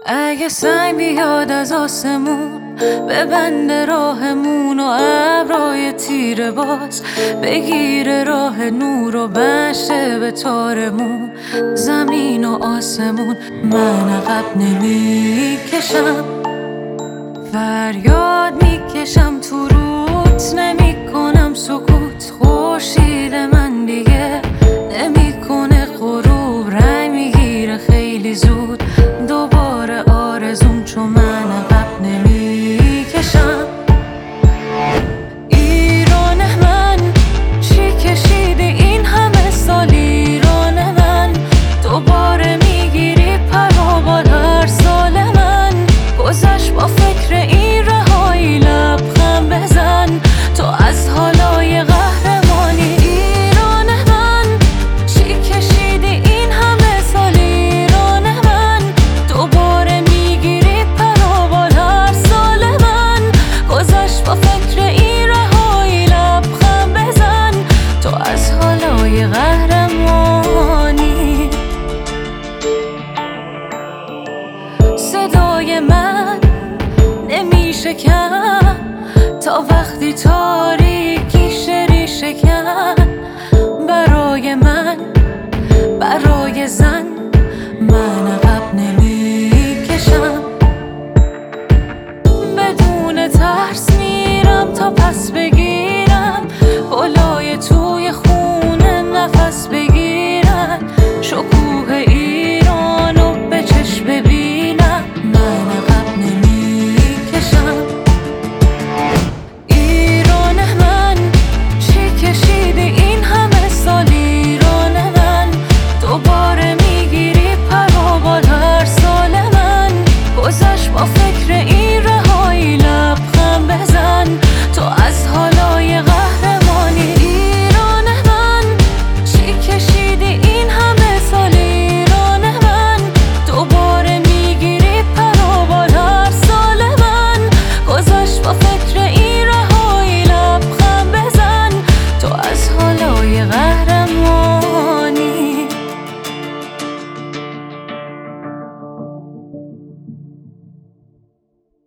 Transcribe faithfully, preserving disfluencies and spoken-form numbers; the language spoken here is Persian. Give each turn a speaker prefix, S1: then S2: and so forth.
S1: اگه سنگ بیاد از آسمون ببنده راهمون و ابرای تیره باز بگیره راه نور و بشه به تارمون، زمین و آسمون من عقب نمیکشم، فریاد میکشم تو روت نمیکنم سکوت. خورشید من دیگه نمیکنه غروب، رنگ میگیره خیلی زود دوباره آرزوم، چون من عقب نمیکشم. ایران من چی کشیدی این همه سال، ایران من دوباره میگیری پروبال هر سال من گذشت با فکر این رهایی، لبخند بزن تو از حالای قهرمانی. ایران من چی کشیدی این همه سال، ایران من دوباره میگیری پروبال هر سال من گذشت با فکر این رهایی، لبخند بزن تو از حالای قهرمانی. صدای من نمیشه کم تا وقتی تاریکی شری شکن، برای من برای زن من